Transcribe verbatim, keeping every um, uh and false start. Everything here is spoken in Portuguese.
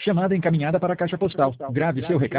Chamada encaminhada para a caixa postal. Grave seu recado.